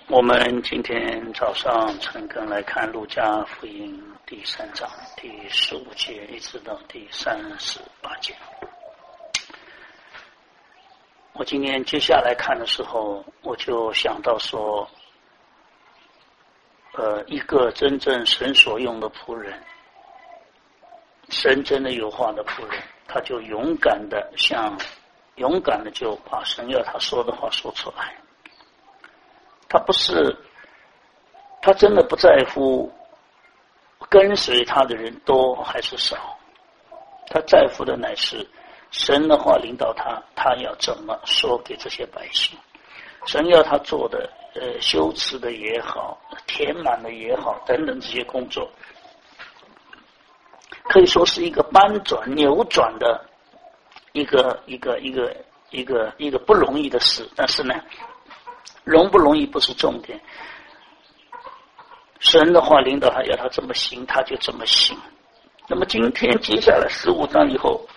我们今天早上陈根来看路加福音第3章第15节一直到第38节。我今天接下来看的时候，我就想到说，一个真正神所用的仆人，神真的有话的仆人，他就勇敢的就把神要他说的话说出来。他真的不在乎跟随他的人多还是少，他在乎的乃是神的话领导他，他要怎么说给这些百姓。神要他做的修辞的也好，填满的也好，等等这些工作，可以说是一个搬转扭转的一个不容易的事。但是呢，容不容易不是重点，神的话领导他，要他这么行他就这么行。那么今天接下来15章以后，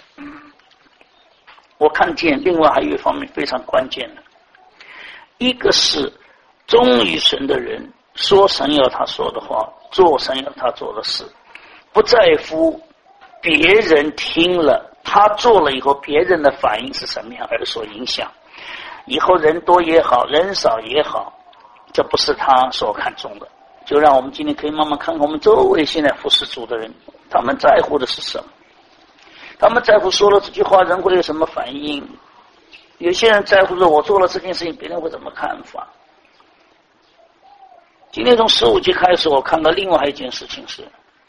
我看见另外还有一方面非常关键的，一个是忠于神的人说神要他说的话，做神要他做的事，不在乎别人听了他做了以后别人的反应是什么样而所影响。以后人多也好，人少也好，这不是他所看重的。就让我们今天可以慢慢看看我们周围现在服侍主的人，他们在乎的是什么？他们在乎说了这句话人会有什么反应？有些人在乎说我做了这件事情别人会怎么看法？今天从15节开始，我看到另外一件事情是，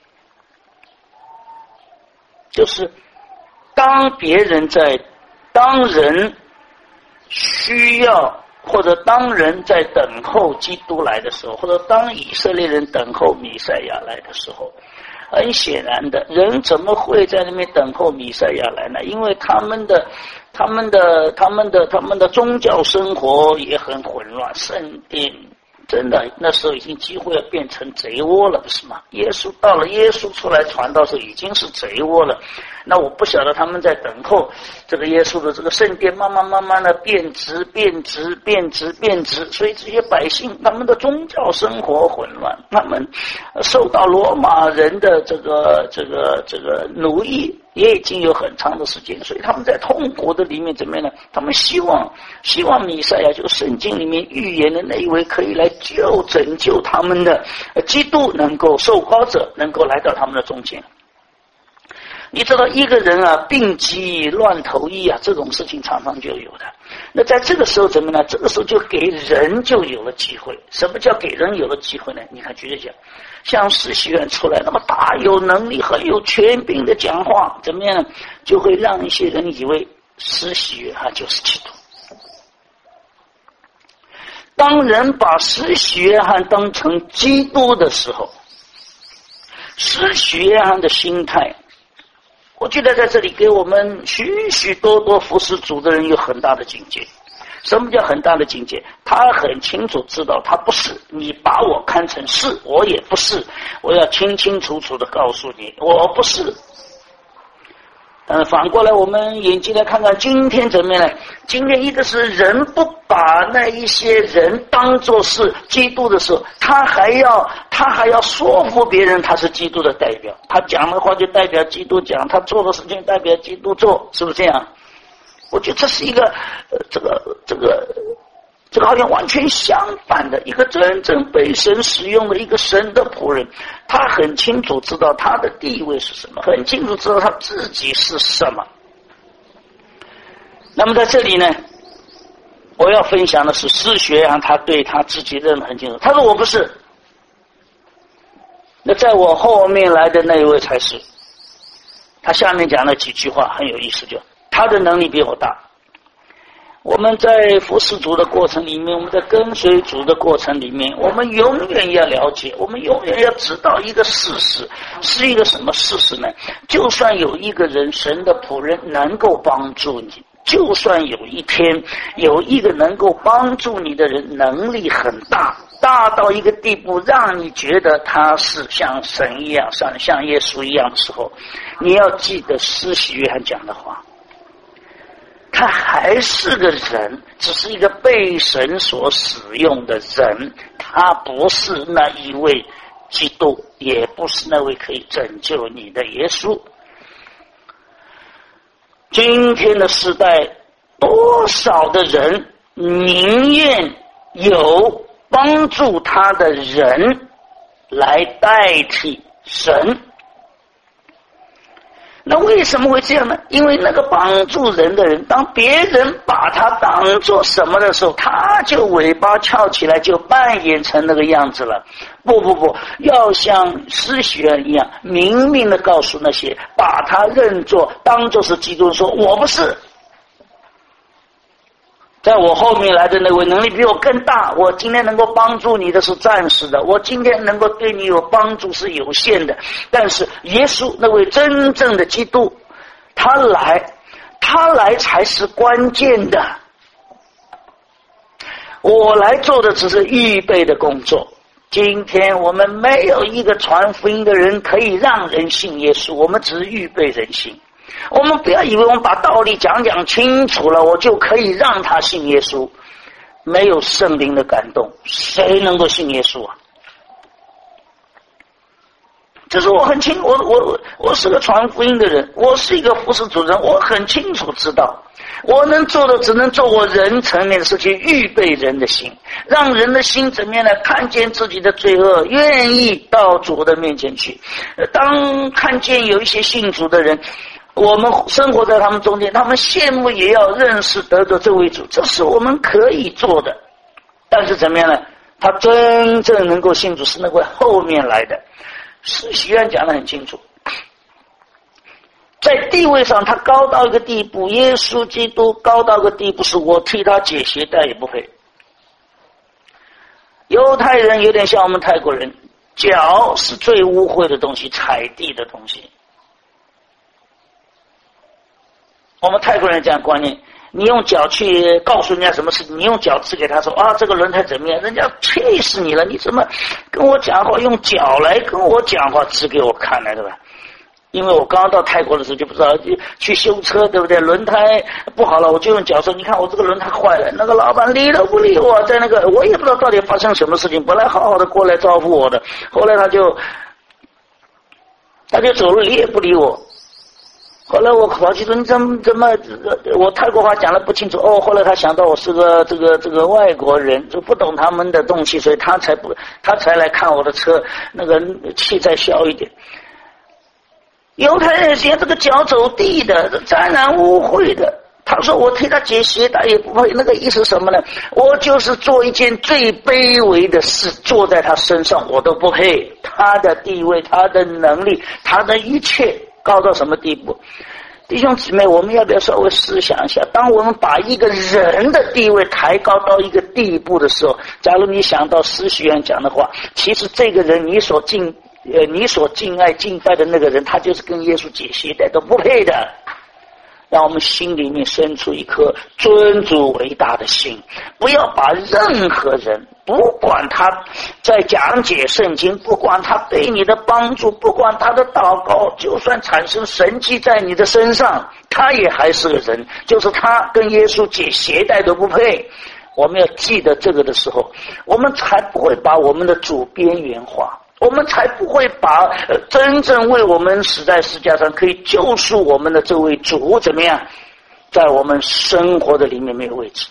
就是当人需要，或者当人在等候基督来的时候，或者当以色列人等候弥赛亚来的时候，很显然的，人怎么会在那边等候弥赛亚来呢？因为他们的宗教生活也很混乱，圣殿真的那时候已经几乎要变成贼窝了，不是吗？耶稣出来传道时候已经是贼窝了。那我不晓得他们在等候这个耶稣的这个圣殿慢慢的变质，所以这些百姓他们的宗教生活混乱，他们受到罗马人的这个奴役也已经有很长的时间，所以他们在痛苦的里面怎么样呢？他们希望弥赛亚，就是圣经里面预言的那一位可以来拯救他们的基督能够受膏者能够来到他们的中间。你知道一个人啊，病急乱投医啊，这种事情常常就有的。那在这个时候怎么呢？这个时候就给人就有了机会。什么叫给人有了机会呢？你看举例讲，像施洗约翰出来那么大有能力很有权柄的讲话，怎么样就会让一些人以为施洗约翰就是基督。当人把施洗约翰当成基督的时候，施洗约翰的心态，我觉得在这里给我们许许多多服侍主的人有很大的警戒。什么叫很大的境界？他很清楚知道他不是，你把我看成是，我也不是，我要清清楚楚的告诉你我不是。反过来我们眼睛来看看今天怎么样呢？今天一个是人不把那一些人当作是基督的时候，他还要说服别人他是基督的代表，他讲的话就代表基督讲，他做的事情代表基督做，是不是这样？我觉得这是一个这个好像完全相反的一个真正被神使用的一个神的仆人，他很清楚知道他的地位是什么，很清楚知道他自己是什么。那么在这里呢，我要分享的是施洗约翰他对他自己认得很清楚，他说我不是，那在我后面来的那一位才是。他下面讲了几句话很有意思，就他的能力比我大。我们在服侍主的过程里面，我们在跟随主的过程里面，我们永远要了解，我们永远要知道一个事实，是一个什么事实呢？就算有一个人，神的仆人能够帮助你，就算有一天有一个能够帮助你的人能力很大，大到一个地步让你觉得他是像神一样，像耶稣一样的时候，你要记得施洗约翰讲的话， 他还是个人，只是一个被神所使用的人，他不是那一位基督，也不是那位可以拯救你的耶稣。今天的时代，多少的人宁愿有帮助他的人来代替神。那为什么会这样呢？因为那个帮助人的人，当别人把他当作什么的时候，他就尾巴翘起来，就扮演成那个样子了。不，要像施洗约翰一样，明明的告诉那些把他认作当作是基督，说我不是，在我后面来的那位能力比我更大，我今天能够帮助你的是暂时的，我今天能够对你有帮助是有限的。但是耶稣那位真正的基督，他来才是关键的。我来做的只是预备的工作。今天我们没有一个传福音的人可以让人信耶稣，我们只是预备人心。我们不要以为我们把道理讲清楚了，我就可以让他信耶稣。没有圣灵的感动，谁能够信耶稣啊？这是我很清，我是个传福音的人，我是一个服侍主人，我很清楚知道，我能做的只能做我人层面的事情，预备人的心，让人的心怎么样呢？看见自己的罪恶，愿意到主的面前去。当看见有一些信主的人，我们生活在他们中间，他们羡慕也要认识得着这位主，这是我们可以做的。但是怎么样呢？他真正能够信主是那位后面来的。施洗约翰讲得很清楚，在地位上他高到一个地步，耶稣基督高到一个地步，是我替他解鞋带也不配。犹太人有点像我们泰国人，脚是最污秽的东西，踩地的东西。我们泰国人这样观念，你用脚去告诉人家什么事情，你用脚指给他说啊，这个轮胎怎么样，人家气死你了，你怎么跟我讲话用脚来跟我讲话，指给我看来，对吧？因为我刚刚到泰国的时候就不知道去修车，对不对？轮胎不好了，我就用脚说，你看我这个轮胎坏了，那个老板理都不理我，在那个我也不知道到底发生什么事情，本来好好的过来招呼我的，后来他就走了，理也不理我。后来我跑去说你怎么我泰国话讲得不清楚哦。后来他想到我是个这个外国人，就不懂他们的东西，所以他才来看我的车，那个气再小一点。犹太人嫌这个脚走地的，沾染污秽的。他说我替他解鞋带也不配，那个意思什么呢？我就是做一件最卑微的事，坐在他身上我都不配。他的地位，他的能力，他的一切高到什么地步？弟兄姊妹，我们要不要稍微思想一下，当我们把一个人的地位抬高到一个地步的时候，假如你想到施洗约翰讲的话，其实这个人你所敬爱敬拜的那个人，他就是跟耶稣解鞋带都不配的。让我们心里面生出一颗尊主为大的心，不要把任何人，不管他在讲解圣经，不管他对你的帮助，不管他的祷告，就算产生神迹在你的身上，他也还是个人，就是他跟耶稣解鞋带都不配。我们要记得这个的时候，我们才不会把我们的主边缘化，我们才不会把真正为我们死在十字架上可以救赎我们的这位主怎么样，在我们生活的里面没有位置。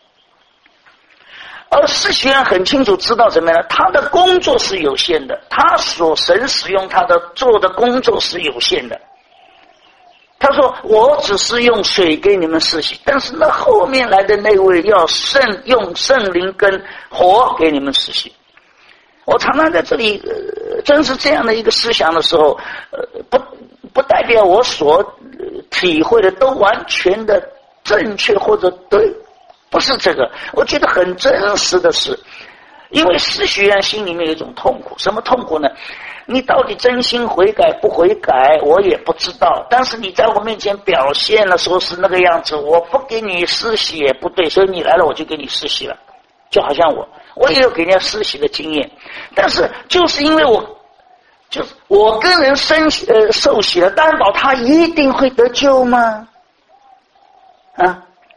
而施洗约翰很清楚知道怎么样，他的工作是有限的，他神使用他的做的工作是有限的。他说我只是用水给你们施洗，但是那后面来的那位要用圣灵跟火给你们施洗。我常常在这里真是这样的一个思想的时候，不代表我所体会的都完全的正确或者对，不是这个。我觉得很真实的是，因为施洗约翰心里面有一种痛苦，什么痛苦呢？你到底真心悔改不悔改我也不知道，但是你在我面前表现了说是那个样子，我不给你施洗也不对，所以你来了我就给你施洗了。就好像我也有给人家施洗的经验，但是就是因为我跟人受洗了，担保他一定会得救吗？啊，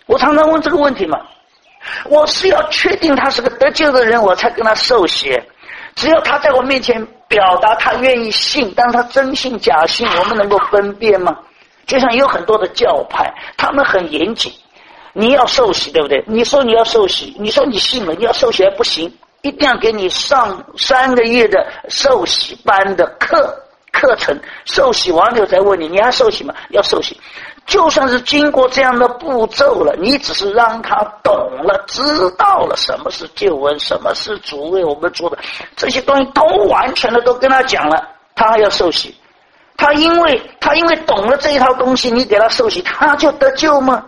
我常常问这个问题嘛，我是要确定他是个得救的人，我才跟他受洗。只要他在我面前表达他愿意信，但是他真信假信，我们能够分辨吗？就像有很多的教派，他们很严谨，你要受洗，对不对？你说你要受洗，你说你信了，你要受洗还不行，一定要给你上3个月的受洗班的课程，受洗完了再问你，你还受洗吗？要受洗。就算是经过这样的步骤了，你只是让他懂了，知道了什么是救恩，什么是主为我们做的，这些东西都完全的都跟他讲了，他还要受洗。他因为懂了这一套东西，你给他受洗，他就得救吗？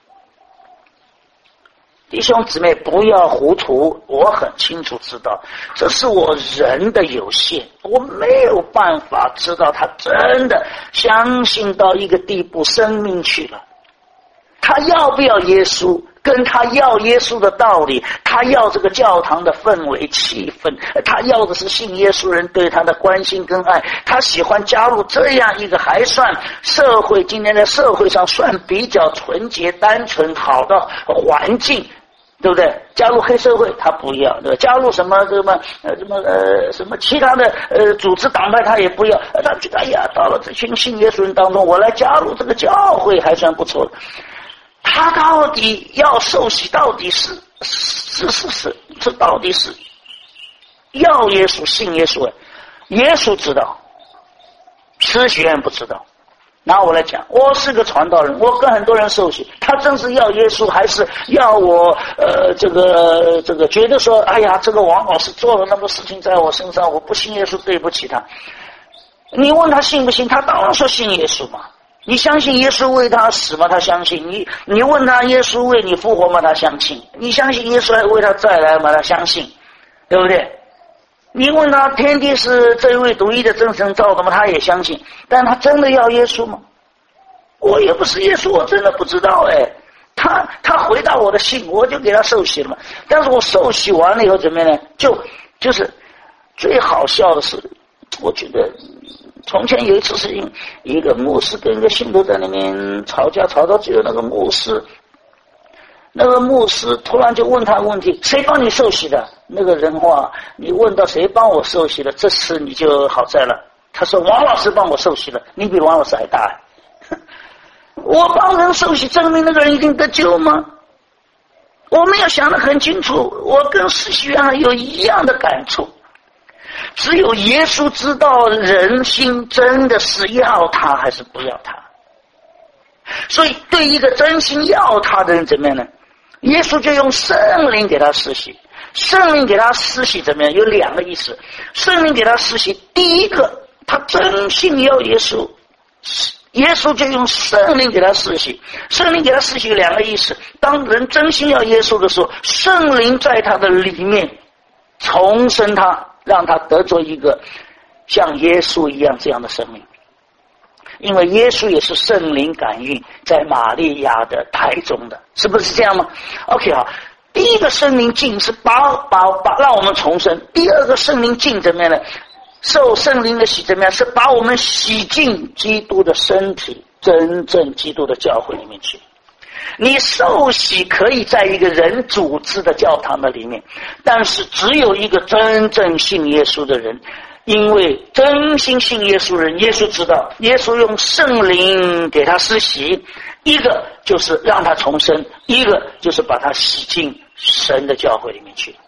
弟兄姊妹，不要糊涂，我很清楚知道，这是我人的有限，我没有办法知道他真的相信到一个地步，生命去了。他要不要耶稣，跟他要耶稣的道理，他要这个教堂的氛围气氛，他要的是信耶稣人对他的关心跟爱，他喜欢加入这样一个还算社会，今天在社会上算比较纯洁单纯好的环境，对不对？加入黑社会他不要，对吧？加入什么其他的组织党派他也不要，他觉得哎呀，到了这群信耶稣人当中，我来加入这个教会还算不错。他到底要受洗，到底是这到底是要耶稣信耶稣？耶稣知道，施洗约翰不知道。拿我来讲，我是个传道人，我跟很多人受洗，他真是要耶稣，还是要我这个觉得说，哎呀，这个王老师做了那么多事情在我身上，我不信耶稣对不起他。你问他信不信，他当然说信耶稣嘛。你相信耶稣为他死吗？他相信。你问他耶稣为你复活吗？他相信。你相信耶稣还为他再来吗？他相信，对不对？你问他天地是这位独一的真神造的吗？他也相信。但他真的要耶稣吗？我也不是耶稣，我真的不知道哎。他回答我的信，我就给他受洗了嘛。但是我受洗完了以后怎么样呢？就是最好笑的是，我觉得从前有一次事情，一个牧师跟一个信徒在那边吵架，吵到最后那个牧师突然就问他问题，谁帮你受洗的？那个人话，你问到谁帮我受洗的，这次你就好在了。他说王老师帮我受洗了，你比王老师还大。我帮人受洗，证明那个人一定得救吗？我没有想得很清楚，我跟施洗约翰有一样的感触。只有耶稣知道人心真的是要他还是不要他。所以对一个真心要他的人怎么样呢？耶稣就用圣灵给他施洗。圣灵给他施洗怎么样？有2个意思。圣灵给他施洗，第一个他真心要耶稣，耶稣就用圣灵给他施洗。圣灵给他施洗有2个意思。当人真心要耶稣的时候，圣灵在他的里面重生他，让他得着一个像耶稣一样这样的生命。因为耶稣也是圣灵感孕在玛利亚的胎中的，是不是这样吗？ OK 好，第一个圣灵进是把让我们重生，第二个圣灵进怎么样呢？受圣灵的洗怎么样？是把我们洗进基督的身体，真正基督的教会里面去。你受洗可以在一个人组织的教堂的里面，但是只有一个真正信耶稣的人，因为真心信耶稣人，耶稣知道，耶稣用圣灵给他施洗，一个就是让他重生，一个就是把他洗进神的教会里面去。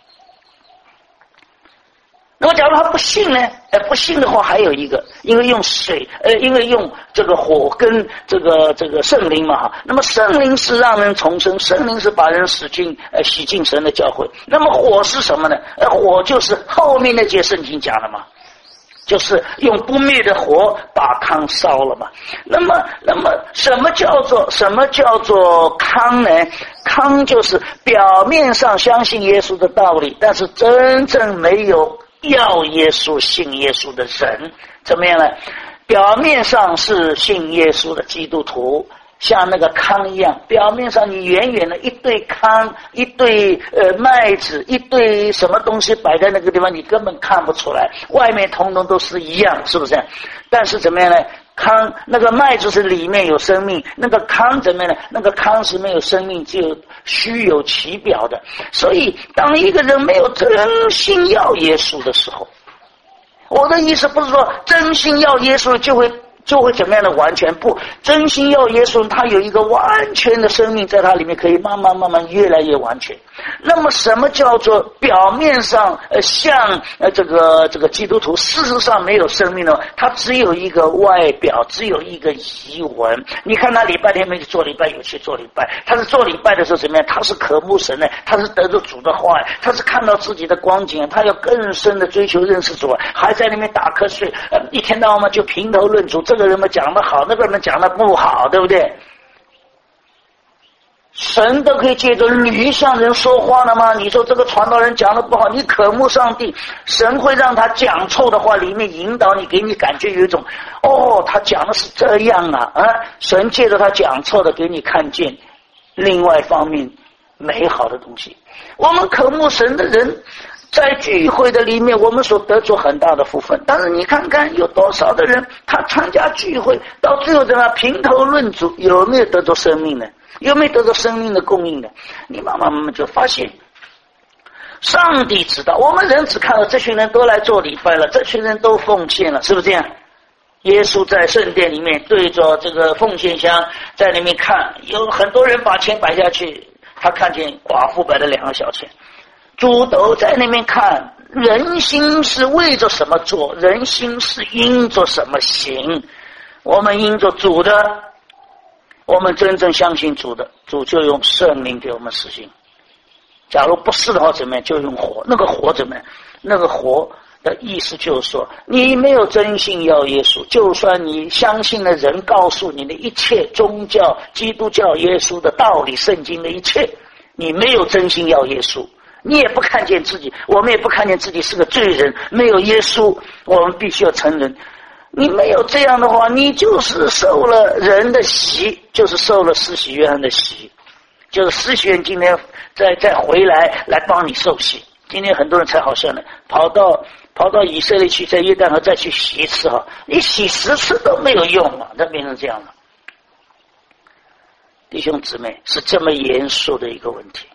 那么假如他不信呢？不信的话还有一个，因为用水，因为用这个火跟这个圣灵嘛，那么圣灵是让人重生，圣灵是把人洗进神的教会。那么火是什么呢？火就是后面那节圣经讲了嘛，就是用不灭的火把糠烧了嘛。那么什么叫做糠呢？糠就是表面上相信耶稣的道理，但是真正没有要耶稣信耶稣的人怎么样呢？表面上是信耶稣的基督徒，像那个糠一样，表面上你远远的一堆糠，一堆麦子，一堆什么东西摆在那个地方，你根本看不出来，外面统统都是一样，是不是？但是怎么样呢？ 糠，那个麦就是里面有生命，那个糠怎么样呢？那个糠是没有生命，只有虚有其表的。所以当一个人没有真心要耶稣的时候，我的意思不是说真心要耶稣就会怎么样的，完全不，真心要耶稣，他有一个完全的生命在他里面，可以慢慢越来越完全。那么什么叫做表面上像这个基督徒，事实上没有生命呢？他只有一个外表，只有一个仪文。你看他礼拜天没去做礼拜，有去做礼拜，他是做礼拜的时候怎么样？他是渴慕神的，他是得着主的话，他是看到自己的光景，他要更深的追求认识主，还在那边打瞌睡，一天到晚就评头论足，这个人们讲得好，那个人们讲得不好，对不对？神都可以借着驴向人说话了吗？你说这个传道人讲得不好，你渴慕上帝，神会让他讲错的话里面引导你，给你感觉有一种他讲的是这样啊，神借着他讲错的给你看见另外一方面美好的东西。我们渴慕神的人在聚会的里面，我们所得着很大的福分。但是你看看有多少的人，他参加聚会到最后在那评头论足，有没有得着生命呢？有没有得着生命的供应呢？你慢慢就发现上帝知道，我们人只看到这群人都来做礼拜了，这群人都奉献了，是不是这样？耶稣在圣殿里面对着这个奉献箱在里面看，有很多人把钱摆下去，他看见寡妇摆了2个小钱。主都在那边看，人心是为着什么做，人心是因着什么行。我们因着主的，我们真正相信主的，主就用圣灵给我们实行。假如不是的话怎么样？就用火。那个火怎么样？那个火的意思就是说，你没有真心要耶稣，就算你相信了人告诉你的一切宗教、基督教、耶稣的道理、圣经的一切，你没有真心要耶稣，你也不看见自己，我们也不看见自己是个罪人，没有耶稣，我们必须要承认。你没有这样的话，你就是受了人的洗，就是受了施洗约翰的洗，就是施洗约翰今天再回来帮你受洗。今天很多人才好笑呢，跑到以色列去，在约旦河再去洗一次哈，你洗10次都没有用啊，它变成这样了。弟兄姊妹，是这么严肃的一个问题。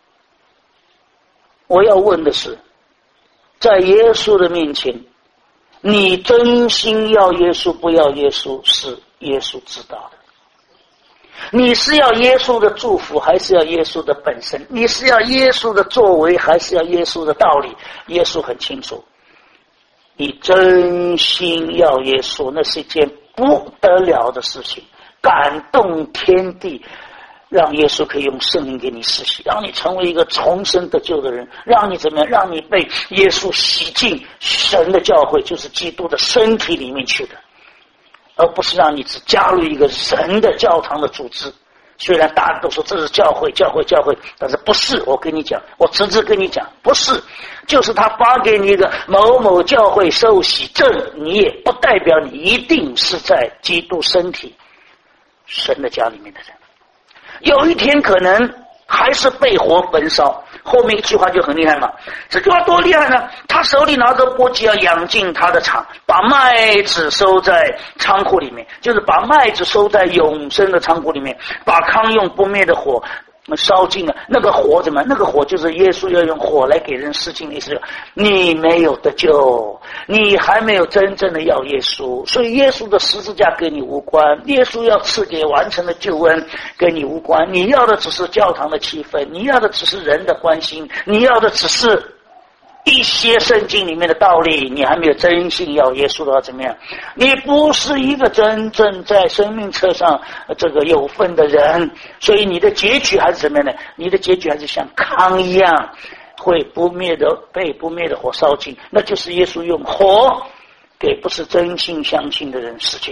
我要问的是，在耶稣的面前，你真心要耶稣不要耶稣，是耶稣知道的。你是要耶稣的祝福，还是要耶稣的本身？你是要耶稣的作为，还是要耶稣的道理？耶稣很清楚。你真心要耶稣，那是一件不得了的事情，感动天地，让耶稣可以用圣灵给你施洗，让你成为一个重生得救的人，让你怎么样？让你被耶稣洗进神的教会，就是基督的身体里面去的，而不是让你只加入一个人的教堂的组织。虽然大家都说这是教会，但是不是。我跟你讲，我直接跟你讲，不是，就是他发给你一个某某教会受洗证，你也不代表你一定是在基督身体神的家里面的人。有一天可能还是被火焚烧。后面一句话就很厉害嘛，这句话多厉害呢？他手里拿着簸箕要养进他的场，把麦子收在仓库里面，就是把麦子收在永生的仓库里面，把糠用不灭的火烧尽了。那个火怎么？那个火就是耶稣要用火来给人施尽的意思。你没有得救，你还没有真正的要耶稣，所以耶稣的十字架跟你无关，耶稣要赐给完成的救恩跟你无关。你要的只是教堂的气氛，你要的只是人的关心，你要的只是一些圣经里面的道理，你还没有真心要耶稣的话怎么样？你不是一个真正在生命册上这个有份的人，所以你的结局还是怎么样呢？你的结局还是像糠一样，会被不灭的火烧尽，那就是耶稣用火给不是真心相信的人施尽。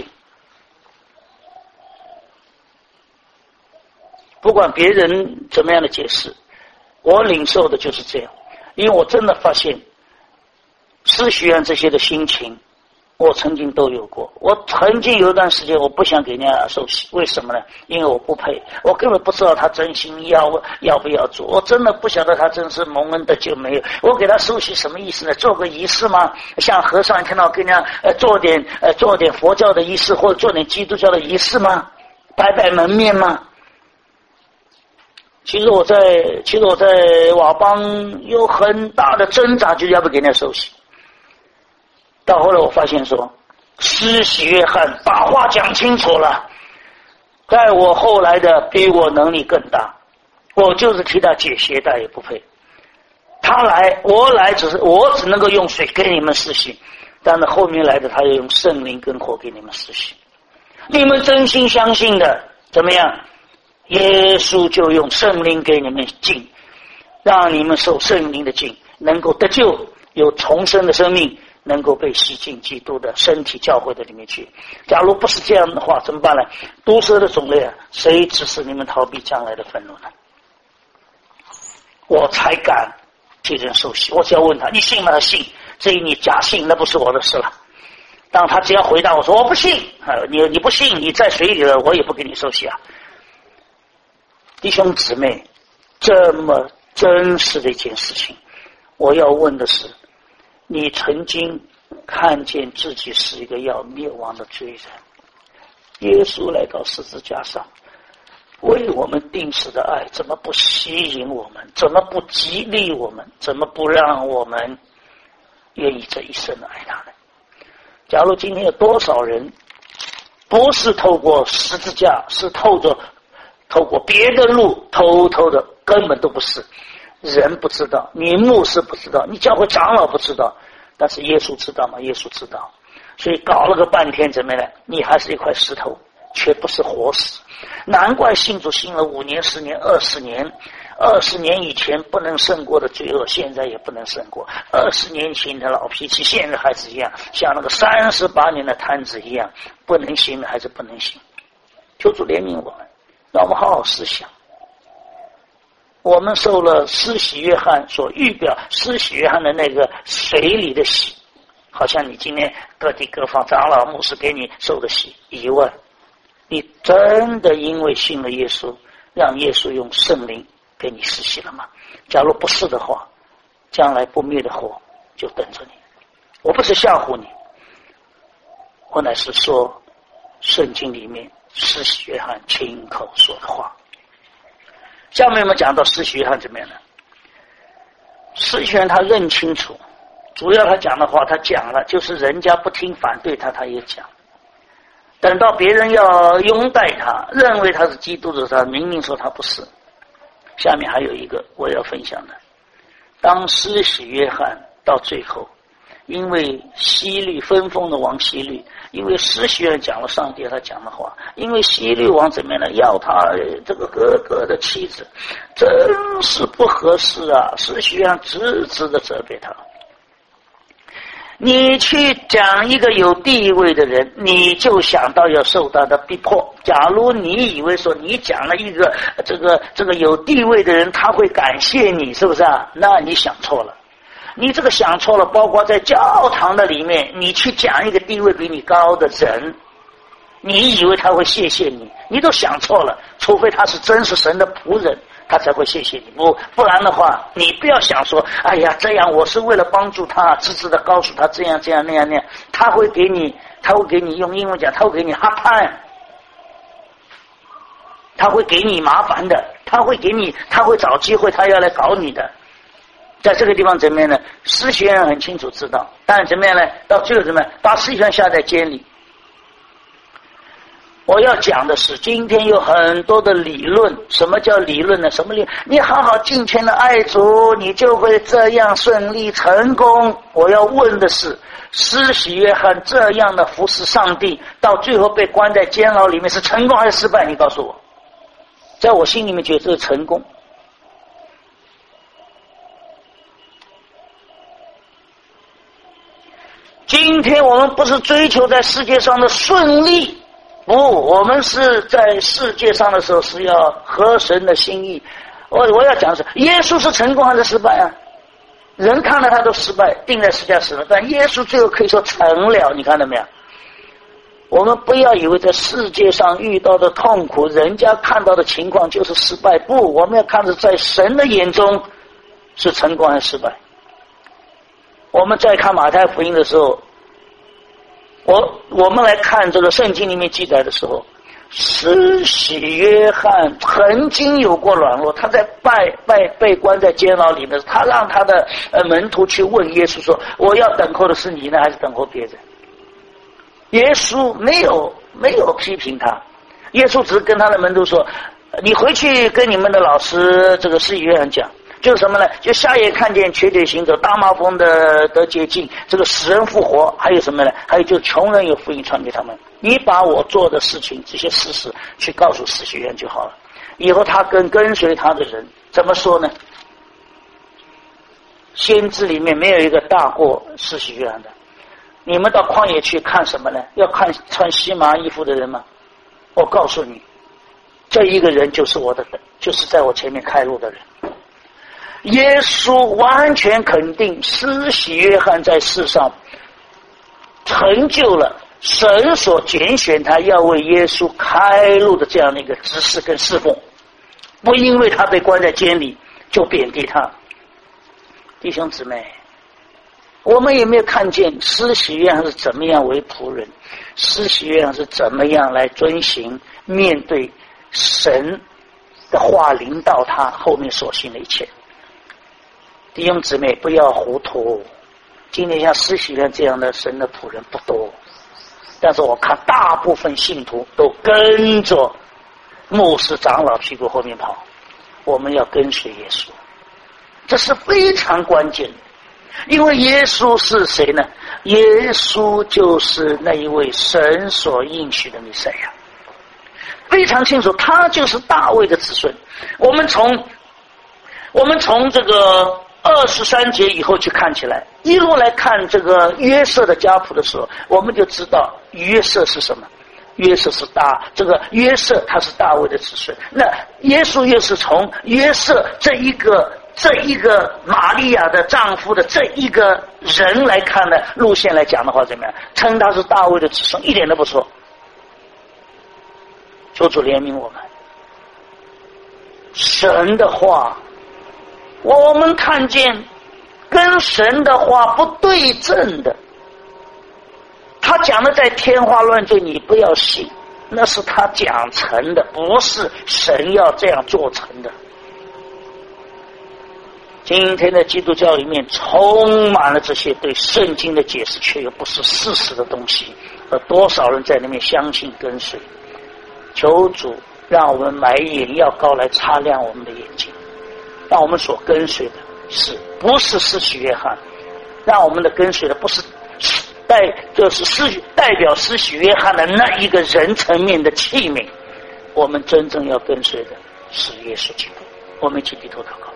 不管别人怎么样的解释，我领受的就是这样。因为我真的发现施洗约翰这些的心情我曾经都有过。我曾经有一段时间我不想给人家受洗，为什么呢？因为我不配，我根本不知道他真心要不要做，我真的不晓得他真是蒙恩的就没有。我给他受洗什么意思呢？做个仪式吗？像和尚看到跟人家做点佛教的仪式，或者做点基督教的仪式吗？摆摆门面吗？其实我在佤邦有很大的挣扎，就要不给人家受洗。到后来我发现说，施洗约翰把话讲清楚了，在我后来的比我能力更大，我就是替他解鞋带也不配。他来，我来，我只能够用水给你们施洗，但是后面来的他要用圣灵跟火给你们施洗。你们真心相信的怎么样？耶稣就用圣灵给你们浸，让你们受圣灵的浸，能够得救，有重生的生命，能够被吸进基督的身体教会的里面去。假如不是这样的话，怎么办呢？毒蛇的种类啊，谁指使你们逃避将来的愤怒呢？我才敢替人受洗。我只要问他，你信吗？他信。至于你假信，那不是我的事了。当他只要回答我说我不信，你不信，你在水里了，我也不给你受洗啊。弟兄姊妹，这么真实的一件事情，我要问的是，你曾经看见自己是一个要灭亡的罪人，耶稣来到十字架上为我们定死的爱怎么不吸引我们，怎么不激励我们，怎么不让我们愿意这一生的爱他呢？假如今天有多少人不是透过十字架，是透过别的路，偷偷的，根本都不是。人不知道，你牧师不知道，你教会长老不知道，但是耶稣知道吗？耶稣知道。所以搞了个半天怎么样呢？你还是一块石头，却不是活石。难怪信主信了5年、10年、20年，20年以前不能胜过的罪恶，现在也不能胜过；20年前的老脾气，现在还是一样，像那个38年的摊子一样，不能行的还是不能行。求主怜悯我们，让我们好好思想。我们受了施洗约翰所预表施洗约翰的那个水里的洗，好像你今天各地各方长老牧师给你受的洗以外，你真的因为信了耶稣，让耶稣用圣灵给你施洗了吗？假如不是的话，将来不灭的火就等着你。我不是吓唬你，我乃是说圣经里面施洗约翰亲口说的话。下面我们讲到施洗约翰怎么样呢？施洗约翰他认清楚，主要他讲的话他讲了，就是人家不听反对他，他也讲。等到别人要拥戴他，认为他是基督的时候，他明明说他不是。下面还有一个我要分享的，当施洗约翰到最后，因为希律分封的王希律，因为施洗约翰讲了上帝他讲的话，因为希律王怎么样呢？要他这个哥哥的妻子，真是不合适啊！施洗约翰直直的责备他。你去讲一个有地位的人，你就想到要受到的逼迫。假如你以为说你讲了一个这个有地位的人，他会感谢你，是不是啊？那你想错了。你这个想错了，包括在教堂的里面，你去讲一个地位比你高的人，你以为他会谢谢你，你都想错了。除非他是真是神的仆人，他才会谢谢你。不然的话，你不要想说，哎呀，这样我是为了帮助他，直直的告诉他这样这样那样那样，他会给你用英文讲，他会给你hard time，他会给你麻烦的，他会找机会，他要来搞你的。在这个地方怎么样呢？施洗约翰很清楚知道，但怎么样呢？到最后怎么样？把施洗约翰下在监里。我要讲的是，今天有很多的理论。什么叫理论呢？什么理论？你好好尽全的爱主，你就会这样顺利成功。我要问的是，施洗约翰这样的服侍上帝，到最后被关在监牢里面，是成功还是失败？你告诉我。在我心里面觉得这是成功。今天我们不是追求在世界上的顺利，不，我们是在世界上的时候是要合神的心意。我要讲的是，耶稣是成功还是失败啊？ 人看了他都失败，钉在十字架死了，但耶稣最后可以说成了，你看到没有？我们不要以为在世界上遇到的痛苦，人家看到的情况就是失败，不，我们要看着在神的眼中是成功还是失败。我们在看马太福音的时候，我们来看这个圣经里面记载的时候，施洗约翰曾经有过软弱，他在被关在监牢里面，他让他的门徒去问耶稣说，我要等候的是你呢还是等候别人？耶稣没有批评他，耶稣只是跟他的门徒说，你回去跟你们的老师这个施洗约翰讲，就是什么呢？就瞎眼看见，瘸腿行走，大麻风的得洁净，这个死人复活，还有什么呢？还有就是穷人有福音传给他们。你把我做的事情这些事实去告诉施洗约翰就好了，以后他跟随他的人怎么说呢？先知里面没有一个大过施洗约翰的。你们到旷野去看什么呢？要看穿西麻衣服的人吗？我告诉你，这一个人就是就是在我前面开路的人。耶稣完全肯定施洗约翰在世上成就了神所拣选他要为耶稣开路的这样的一个指示跟侍奉，不因为他被关在监里就贬低他。弟兄姊妹，我们有没有看见施洗约翰是怎么样为仆人？施洗约翰是怎么样来遵行面对神的话临到他后面所行的一切？弟兄姊妹，不要糊涂。今天像施洗约翰这样的神的仆人不多，但是我看大部分信徒都跟着牧师长老屁股后面跑。我们要跟随耶稣，这是非常关键的。因为耶稣是谁呢？耶稣就是那一位神所应许的弥赛亚，非常清楚，他就是大卫的子孙。我们从这个23节以后去看起来，一路来看这个约瑟的家谱的时候，我们就知道约瑟是什么。约瑟是约瑟他是大卫的子孙，那耶稣又是从约瑟这一个玛利亚的丈夫的这一个人来看的路线来讲的话，怎么样？称他是大卫的子孙，一点都不错。求主怜悯我们。神的话，我们看见跟神的话不对症的，他讲的在天花乱坠，你不要信，那是他讲成的，不是神要这样做成的。今天的基督教里面充满了这些对圣经的解释却又不是事实的东西，而多少人在里面相信跟随。求主让我们买眼药膏来擦亮我们的眼睛，让我们所跟随的不是施洗约翰，让我们的跟随的不是代表施洗约翰的那一个人层面的器皿，我们真正要跟随的是耶稣基督。我们一起低头祷告。